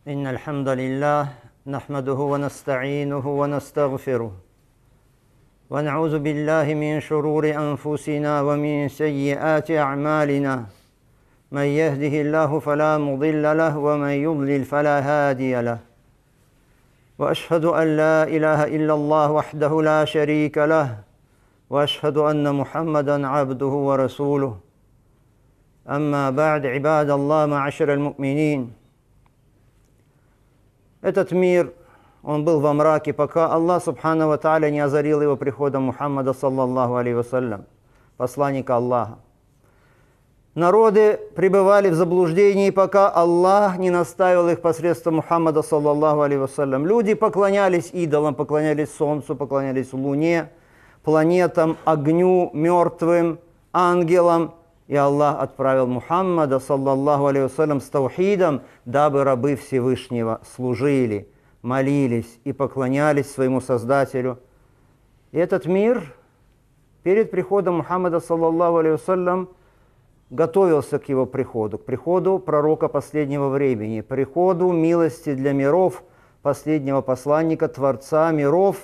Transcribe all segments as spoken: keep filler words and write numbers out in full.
إن الحمد لله نحمده ونستعينه ونستغفره ونعوذ بالله من شرور أنفسنا ومن سيئات أعمالنا من يهده الله فلا مضل له ومن يضلل فلا هادي له وأشهد أن لا إله إلا الله وحده لا شريك له وأشهد أن محمدا عبده ورسوله أما بعد عباد الله معاشر المؤمنين. Этот мир, он был во мраке, пока Аллах Субхану ва Тааля не озарил его приходом Мухаммада, саллаллаху алейхи вассалям, посланника Аллаха. Народы пребывали в заблуждении, пока Аллах не наставил их посредством Мухаммада, саллаллаху алейхи вассалям. Люди поклонялись идолам, поклонялись солнцу, поклонялись луне, планетам, огню, мертвым, ангелам. И Аллах отправил Мухаммада, саллаллаху алейхи вассалям, с таухидом, дабы рабы Всевышнего служили, молились и поклонялись своему Создателю. И этот мир перед приходом Мухаммада, саллаллаху алейхи вассалям, готовился к его приходу, к приходу пророка последнего времени, приходу милости для миров, последнего посланника, Творца миров.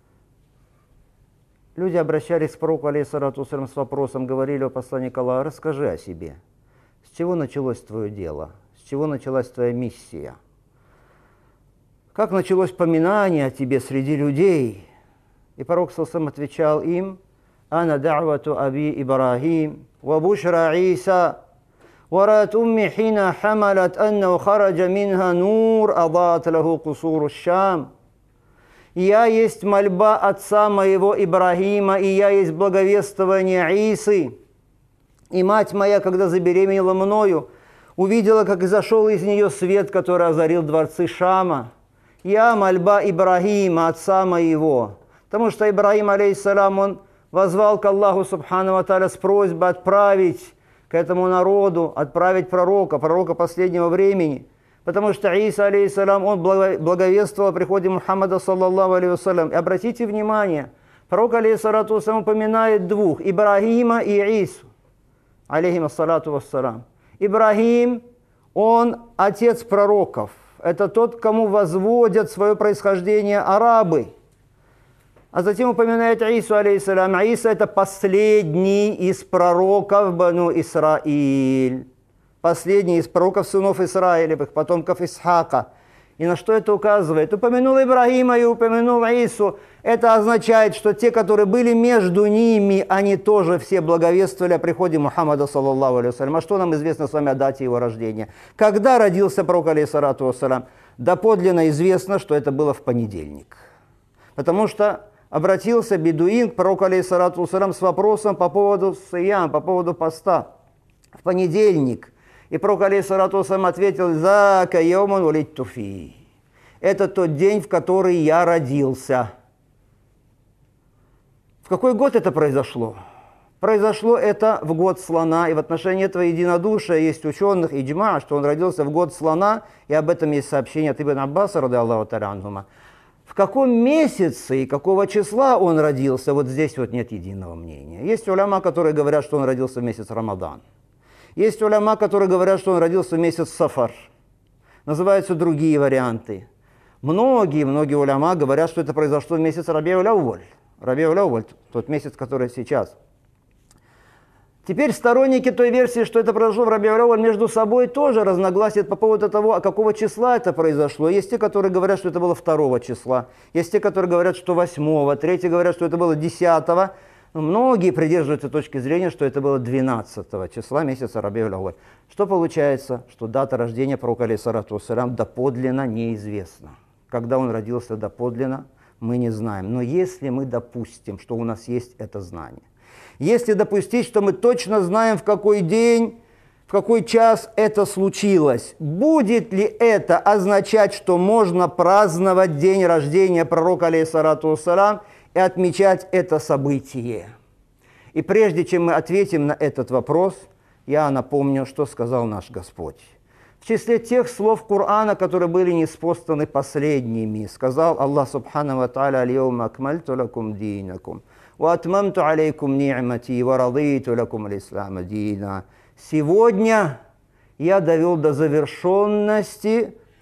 Люди обращались к пророку, алейхиссалату вассалям, с вопросом, говорили: о посланник Аллаха, расскажи о себе. С чего началось твое дело? С чего началась твоя миссия? Как началось поминание о тебе среди людей? И пророк саллаллаху алейхи ва саллям отвечал им: «Ана да'вату аби Ибрахим, ва бушра Иса, ва рат умми хина хамалат аннау хараджа минха нур, адаат лаху кусуру Шам». «Я есть мольба отца моего Ибрахима, и я есть благовествование Исы. И мать моя, когда забеременела мною, увидела, как изошел из нее свет, который озарил дворцы Шама. Я мольба Ибрахима, отца моего». Потому что Ибрахим, алейхиссалям, он воззвал к Аллаху Субхану ва Тааля с просьбой отправить к этому народу, отправить пророка, пророка последнего времени. Потому что Иса, алейхиссалям, он благовествовал о приходе Мухаммада, саллаллаху алейхи вассалям. И обратите внимание, пророк, алейхиссалату вассалям, упоминает двух: Ибрахима и Ису, алейхим ассалату вассалям. Ибрахим, он отец пророков. Это тот, к кому возводят свое происхождение арабы. А затем упоминает Ису, алейхиссалям. Иса – это последний из пророков Бану Исраиль. Последний из пророков сынов Израилевых, потомков Исхака. И на что это указывает? Упомянул Ибрахима и упомянул Ису. Это означает, что те, которые были между ними, они тоже все благовествовали о приходе Мухаммада, саллаллаху алейхи вассалям. А что нам известно с вами о дате его рождения? Когда родился пророк, алейхиссалату вассалям? Доподлинно известно, что это было в понедельник. Потому что обратился бедуин к пророку, алейхиссалату вассалям, с вопросом по поводу сиям, по поводу поста. В понедельник. И пророк, алейхиссалату вассалям, ответил: «Зака яумун улидту фи». Это тот день, в который я родился. В какой год это произошло? Произошло это в год слона, и в отношении этого единодушия есть ученых иджма, что он родился в год слона, и об этом есть сообщение от Ибн Аббаса, ради Аллаху та'аля анхума. В каком месяце и какого числа он родился, вот здесь вот нет единого мнения. Есть уляма, которые говорят, что он родился в месяц Рамадан. Есть уляма, которые говорят, что он родился в месяц Сафар. Называются другие варианты. Многие, многие уляма говорят, что это произошло в месяц Рабиуль-Ауаль. Рабиуль-Ауаль, тот месяц, который сейчас. Теперь сторонники той версии, что это произошло в Рабиуль-Ауаль, между собой тоже разногласят по поводу того, а какого числа это произошло. Есть те, которые говорят, что это было второго числа. Есть те, которые говорят, что восьмого. Третьи говорят, что это было десятого. Многие придерживаются точки зрения, что это было двенадцатого числа месяца Рабиуль-Ауаль. Что получается? Что дата рождения пророка, алейхиссалату вассалям, доподлинно неизвестна. Когда он родился доподлинно, мы не знаем. Но если мы допустим, что у нас есть это знание, если допустить, что мы точно знаем, в какой день, в какой час это случилось, будет ли это означать, что можно праздновать день рождения пророка, алейхиссалату вассалям, и отмечать это событие? И прежде чем мы ответим на этот вопрос, я напомню, что сказал наш Господь. В числе тех слов Корана, которые были ниспосланы последними, сказал Аллах Субхану ва Тааля: «Аль-яума акмальту лакум динакум, ва атмамту алейкум ни'мати, ва радиту лакум аль-ислама дина». Сегодня я довел до завершенности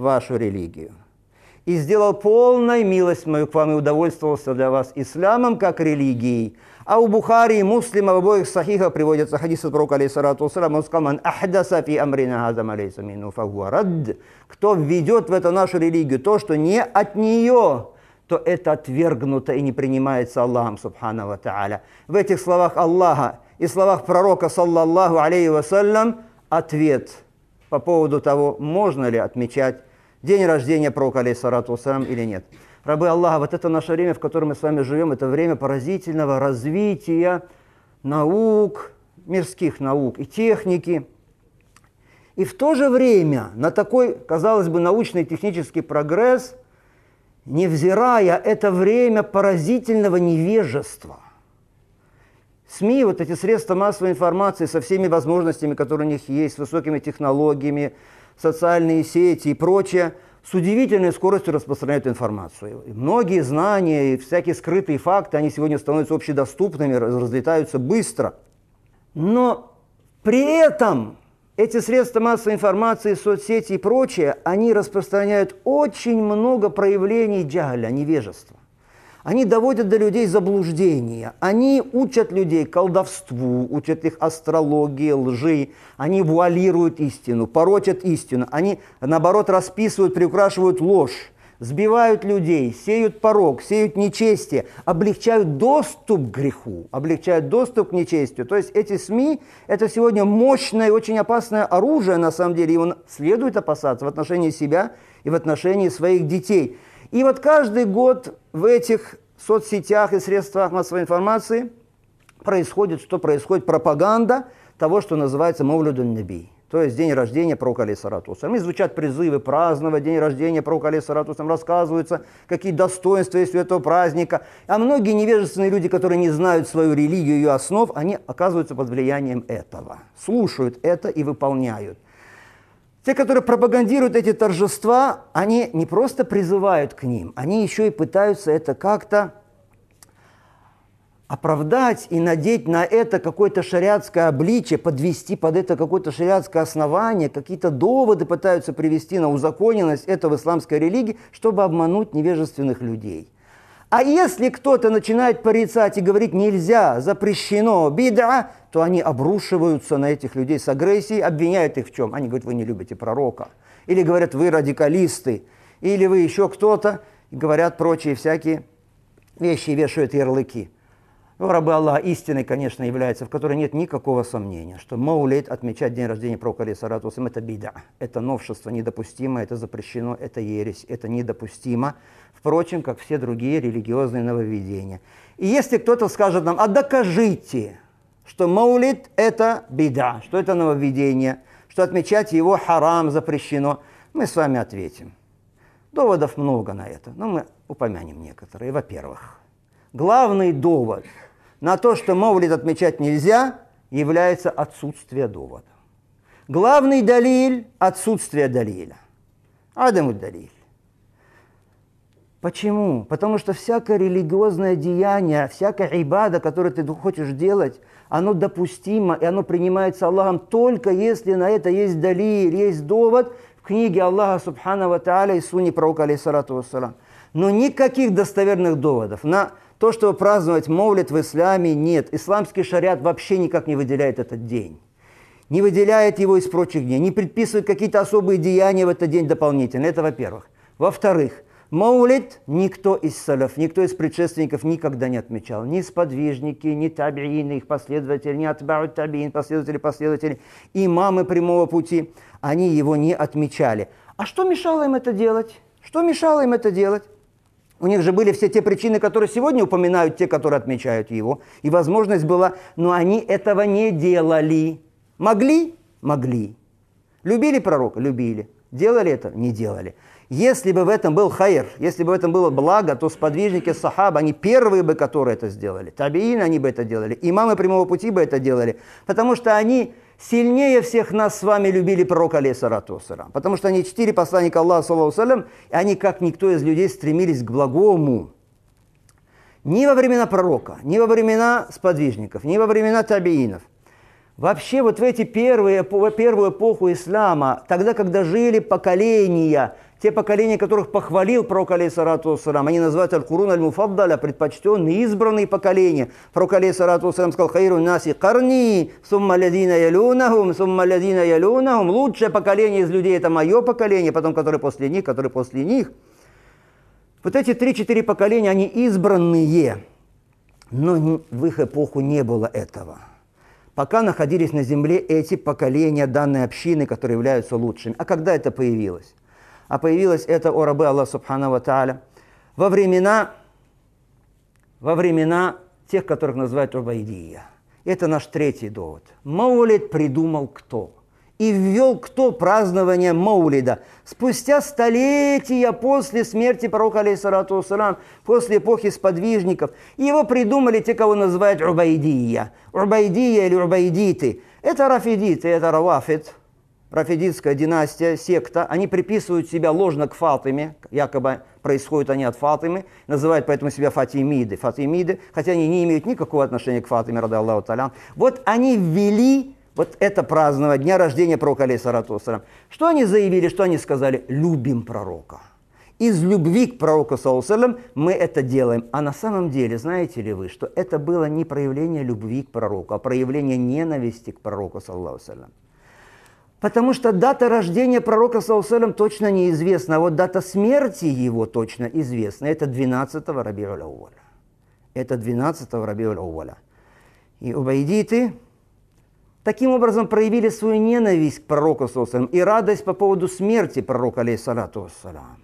вашу религию. И сделал полной милость мою к вам и удовольствовался для вас исламом как религией. А у Бухари и Муслима в обоих сахихах приводится хадис от пророка, алейхиссалату вассалям, он сказал: «Ман ахдаса фи амрина хаза ма лейса минху фахуа радд». Кто введет в эту нашу религию то, что не от нее, то это отвергнуто и не принимается Аллахом субхану ва тааля. В этих словах Аллаха и словах пророка, саллаллаху алейхи вассалям, ответ по поводу того, можно ли отмечать день рождения пророка, алейхиссалату вассалям, или нет. Рабы Аллаха, вот это наше время, в котором мы с вами живем, это время поразительного развития наук, мирских наук и техники. И в то же время на такой, казалось бы, научный и технический прогресс, невзирая это время поразительного невежества. СМИ, вот эти средства массовой информации со всеми возможностями, которые у них есть, с высокими технологиями, социальные сети и прочее, с удивительной скоростью распространяют информацию. И многие знания и всякие скрытые факты, они сегодня становятся общедоступными, разлетаются быстро. Но при этом эти средства массовой информации, соцсети и прочее, они распространяют очень много проявлений джахля, невежества. Они доводят до людей заблуждения, они учат людей колдовству, учат их астрологии, лжи, они вуалируют истину, порочат истину, они, наоборот, расписывают, приукрашивают ложь, сбивают людей, сеют порок, сеют нечестие, облегчают доступ к греху, облегчают доступ к нечестию. То есть эти СМИ – это сегодня мощное и очень опасное оружие, на самом деле, его следует опасаться в отношении себя и в отношении своих детей. И вот каждый год в этих соцсетях и средствах массовой информации происходит, что происходит пропаганда того, что называется Маулидун Наби, то есть день рождения пророка, алейхиссалату вассалям. И звучат призывы праздновать день рождения пророка, алейхиссалату вассалям, рассказываются, какие достоинства есть у этого праздника. А многие невежественные люди, которые не знают свою религию, ее основ, они оказываются под влиянием этого, слушают это и выполняют. Те, которые пропагандируют эти торжества, они не просто призывают к ним, они еще и пытаются это как-то оправдать и надеть на это какое-то шариатское обличие, подвести под это какое-то шариатское основание, какие-то доводы пытаются привести на узаконенность этого исламской религии, чтобы обмануть невежественных людей. А если кто-то начинает порицать и говорить «нельзя», «запрещено», «бид'a», то они обрушиваются на этих людей с агрессией, обвиняют их в чем? Они говорят: вы не любите пророка. Или говорят: вы радикалисты. Или вы еще кто-то. И говорят прочие всякие вещи и вешают ярлыки. Ну, рабы Аллаха, истиной, конечно, является, в которой нет никакого сомнения, что маулид, отмечать день рождения пророка, алейхиссалату вассалям, это бид'a, это новшество недопустимо, это запрещено, это ересь, это недопустимо. Впрочем, как все другие религиозные нововведения. И если кто-то скажет нам: а докажите, что маулид это бид'a, что это нововведение, что отмечать его харам, запрещено, мы с вами ответим. Доводов много на это, но мы упомянем некоторые. Во-первых, главный довод на то, что маулид отмечать нельзя, является отсутствие довода. Главный далиль – отсутствие далиля. Адаму далиль. Почему? Потому что всякое религиозное деяние, всякая ибада, которую ты хочешь делать, оно допустимо, и оно принимается Аллахом только если на это есть далиль, есть довод в книге Аллаха субхану ва тааля и сунне пророка, алейхиссалату вассалям. Но никаких достоверных доводов на то, чтобы праздновать маулид в исламе, нет. Исламский шариат вообще никак не выделяет этот день. Не выделяет его из прочих дней, не предписывает какие-то особые деяния в этот день дополнительно. Это во-первых. Во-вторых, маулид никто из салаф, никто из предшественников никогда не отмечал. Ни сподвижники, ни табиины, их последователи, ни атба'у табиин, последователи, последователи, имамы прямого пути, они его не отмечали. А что мешало им это делать? Что мешало им это делать? У них же были все те причины, которые сегодня упоминают те, которые отмечают его. И возможность была, но они этого не делали. Могли? Могли. Любили пророка? Любили. Делали это? Не делали. Если бы в этом был хайр, если бы в этом было благо, то сподвижники сахаба, они первые бы, которые это сделали. Табиины, они бы это делали. Имамы прямого пути бы это делали. Потому что они сильнее всех нас с вами любили пророка, алейхиссалату вассалям. Потому что они четыре посланника Аллаха, саллаллаху алейхи ва саллям, и они, как никто из людей, стремились к благому. Ни во времена пророка, ни во времена сподвижников, ни во времена табиинов. Вообще вот в эти первые, первую эпоху ислама, тогда, когда жили поколения те поколения, которых похвалил пророк, алейхиссалату вассалам, они называют аль-Курун аль-Муфаддаля, предпочтенные, избранные поколения. Пророк, алейхиссалату вассалам, сказал: «Хайру наси карни, сумма ладина ялунахум, сумма ладина ялунахум». Лучшее поколение из людей – это мое поколение, потом которые после них, которые после них. Вот эти три-четыре поколения, они избранные, но в их эпоху не было этого. Пока находились на земле эти поколения данной общины, которые являются лучшими. А когда это появилось? А появилось это, о рабы Аллах Субхану ва Тааля, во времена, во времена тех, которых называют Убайдия. Это наш третий довод. Маулид придумал кто? И ввел кто празднование Маулида? Спустя столетия после смерти пророка, алейхиссалату вассалам, после эпохи сподвижников. И его придумали те, кого называют Убайдия. Убайдия или Убайдиты. Это рафидиты, это равафид. Рафидитская династия, секта, они приписывают себя ложно к Фатиме, якобы происходят они от Фатимы, называют поэтому себя фатимиды, фатимиды, хотя они не имеют никакого отношения к Фатиме, ради Аллаху та'аля. Вот они ввели вот это празднование дня рождения пророка, алейхиссалату вассалам. Что они заявили, что они сказали? Любим пророка. Из любви к пророку, саллаллаху алейхи ва саллям, мы это делаем. А на самом деле, знаете ли вы, что это было не проявление любви к пророку, а проявление ненависти к пророку, саллаллаху алейхи ва саллям. Потому что дата рождения пророка, саллаллаху алейхи ва саллям, точно неизвестна, а вот дата смерти его точно известна. Это двенадцатого Раби'уль Ауаля. Это двенадцатого Раби'уль Ауаля. И убайдиты таким образом проявили свою ненависть к пророку, саллаллаху алейхи ва саллям, и радость по поводу смерти пророка, алейхиссалату вассалям.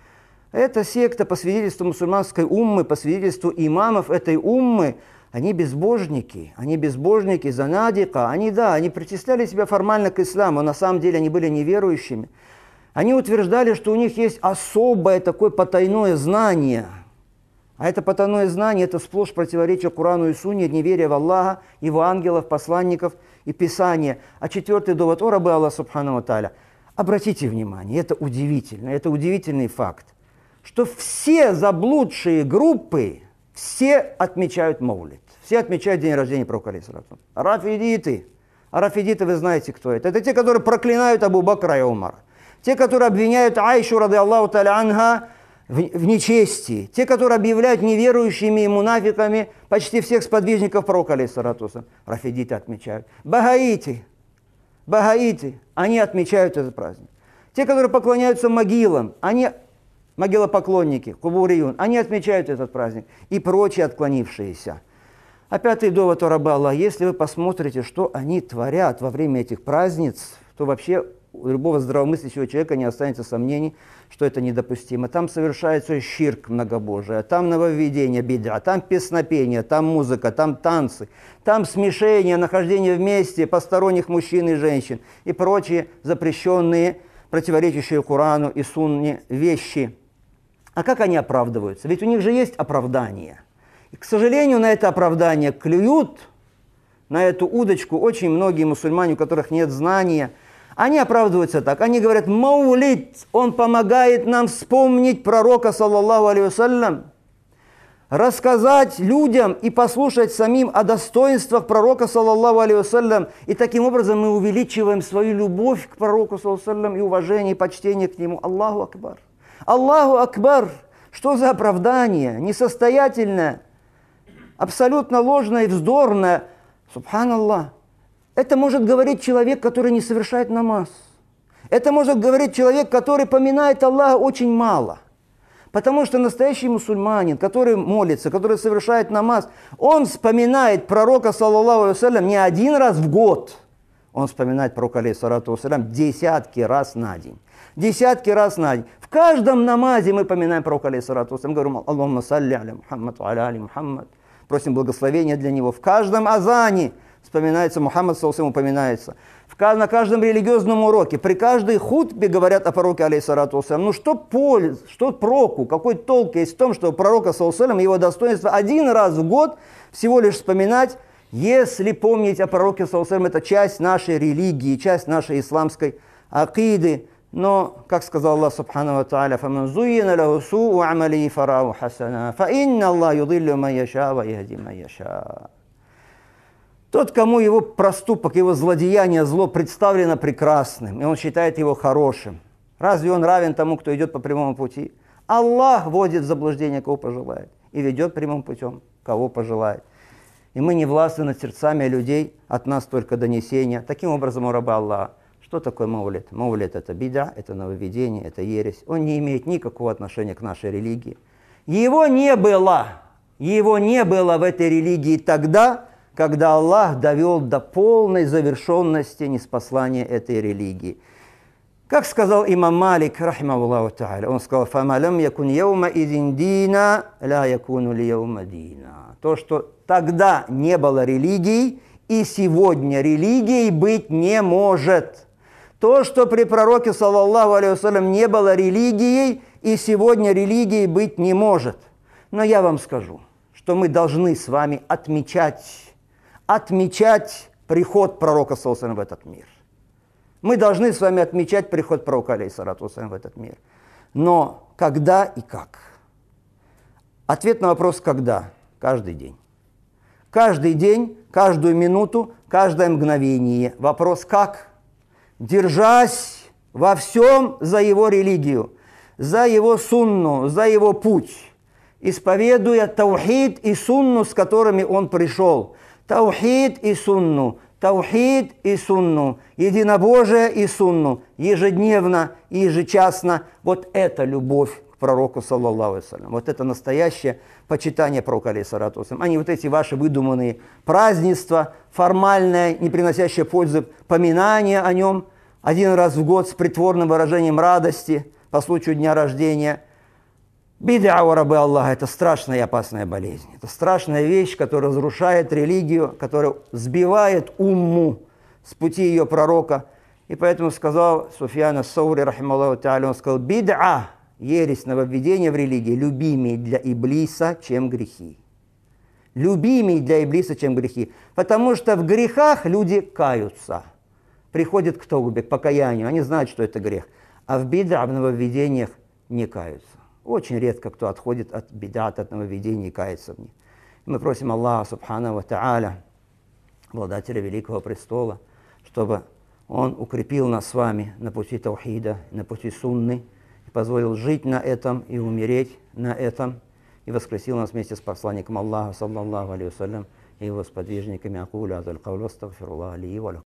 Эта секта, по свидетельству мусульманской уммы, по свидетельству имамов этой уммы, они безбожники, они безбожники, занадика, они, да, они причисляли себя формально к исламу, на самом деле они были неверующими. Они утверждали, что у них есть особое такое потайное знание. А это потайное знание, это сплошь противоречие Корану и Сунне, неверие в Аллаха, его ангелов, посланников и Писания. А четвертый довод, о рабы Аллаха Субхану ва Тааля. Обратите внимание, это удивительно, это удивительный факт, что все заблудшие группы, все отмечают Маулид. Все отмечают день рождения пророка, алейхиссалату. Рафидиты. А рафидиты, вы знаете, кто это? Это те, которые проклинают Абу Бакра и Умара. Те, которые обвиняют Айшу, ради Аллаху та'аля анха, в, в нечестии. Те, которые объявляют неверующими и мунафиками почти всех сподвижников пророка, алейхиссалату. Рафидиты отмечают. Багаиты. Багаиты. Они отмечают этот праздник. Те, которые поклоняются могилам, они... Могилопоклонники, кубуриюн, они отмечают этот праздник. И прочие отклонившиеся. А пятый довод, о рабы Аллах, если вы посмотрите, что они творят во время этих праздниц, то вообще у любого здравомыслящего человека не останется сомнений, что это недопустимо. Там совершается ширк многобожие, там нововведение, бид'а, там песнопение, там музыка, там танцы, там смешение, нахождение вместе посторонних мужчин и женщин и прочие запрещенные, противоречащие Корану и Сунне вещи. А как они оправдываются? Ведь у них же есть оправдание. И, к сожалению, на это оправдание клюют, на эту удочку очень многие мусульмане, у которых нет знания. Они оправдываются так. Они говорят: Маулид, он помогает нам вспомнить пророка, саллаллаху алейхи ва саллям, рассказать людям и послушать самим о достоинствах пророка, саллаллаху алейхи ва саллям. И таким образом мы увеличиваем свою любовь к пророку, саллаллаху алейхи ва саллям, и уважение, и почтение к нему. Аллаху акбар. Аллаху акбар. Что за оправдание? Несостоятельное, абсолютно ложное и вздорное. Субханаллах. Это может говорить человек, который не совершает намаз. Это может говорить человек, который поминает Аллаха очень мало. Потому что настоящий мусульманин, который молится, который совершает намаз, он вспоминает пророка, саллаллаху алейхи ва саллям, не один раз в год. Он вспоминает пророка, алейхиссалату ва саллям, десятки раз на день. Десятки раз на день. В каждом намазе мы поминаем пророка, алейхиссалату ва саллям, говорим: Аллахумма салли аля Мухаммад ва аля али Мухаммад. Просим благословения для него. В каждом азане вспоминается Мухаммад, саллаллаху алейхи ва саллям, упоминается. На каждом религиозном уроке, при каждой хутбе говорят о пророке, алейхиссалату ва саллям. Ну что польза, что проку, какой толк есть в том, что пророка, саллаллаху алейхи ва саллям, его достоинство один раз в год всего лишь вспоминать, если помнить о пророке, саллаллаху алейхи ва саллям, это часть нашей религии, часть нашей исламской акиды. Но, как сказал Аллах Субхану ва Тааля, فَمَنْ زُيِّنَ لَهُ سُوءُ عَمَلِهِ فَرَآهُ حَسَنًا فَإِنَّ اللَّهَ يُضِلُّ مَن يَشَاءُ وَيَهْدِي مَن يَشَاءُ. Тот, кому его проступок, его злодеяние, зло представлено прекрасным, и он считает его хорошим, Разве он равен тому, кто идет по прямому пути? Аллах вводит в заблуждение, кого пожелает, и ведет прямым путем, кого пожелает. И мы не властны над сердцами людей, от нас только донесения. Таким образом, у раба Аллаха. Что такое маулид? Маулид – это бида, это нововведение, это ересь. Он не имеет никакого отношения к нашей религии. Его не было, его не было в этой религии тогда, когда Аллах довел до полной завершенности ниспослания этой религии. Как сказал имам Малик, рахимахуллаху та'аля, он сказал: «Фама лам якун яума идин дина, ла якуну ли яума дина». То, что тогда не было религии, и сегодня религией быть не может. То, что при пророке, саллаллаху алейхи вассалям, не было религией, и сегодня религией быть не может. Но я вам скажу, что мы должны с вами отмечать, отмечать приход пророка, саллаллаху алейхи вассалям, в этот мир. Мы должны с вами отмечать приход пророка, алейхиссалату вассалям, в этот мир. Но когда и как? Ответ на вопрос «когда?» каждый день. Каждый день, каждую минуту, каждое мгновение. Вопрос «как?» Держась во всем за его религию, за его сунну, за его путь, исповедуя таухид и сунну, с которыми он пришел. Таухид и сунну. Таухид и сунну, единобожие и сунну, ежедневно и ежечасно. Вот это любовь к пророку, саллаллаху алейхи вассалям. Вот это настоящее почитание пророка, алейхиссалату вассалям. А не вот эти ваши выдуманные празднества, формальное, не приносящее пользы, поминание о нем один раз в год с притворным выражением радости по случаю дня рождения. Бид'а, у рабы Аллаха, это страшная и опасная болезнь. Это страшная вещь, которая разрушает религию, которая сбивает умму с пути ее пророка. И поэтому сказал Суфьян ас-Саури, рахималлаху та'аля, он сказал: бид'а, ересь, нововведение в религии, любимее для Иблиса, чем грехи. Любимее для Иблиса, чем грехи. Потому что в грехах люди каются. Приходят к таубе, к покаянию, они знают, что это грех. А в бид'а, в нововведениях не каются. Очень редко кто отходит от бид'ат, от нововведений и кается в них. Мы просим Аллаха, субхану ва та'аля, обладателя Великого Престола, чтобы Он укрепил нас с вами на пути таухида, на пути сунны, и позволил жить на этом и умереть на этом, и воскресил нас вместе с посланником Аллаха, саллаллаху алейхи вассалям, и его сподвижниками. Акулю азаль каулю, астагфируллах ли ва лакум.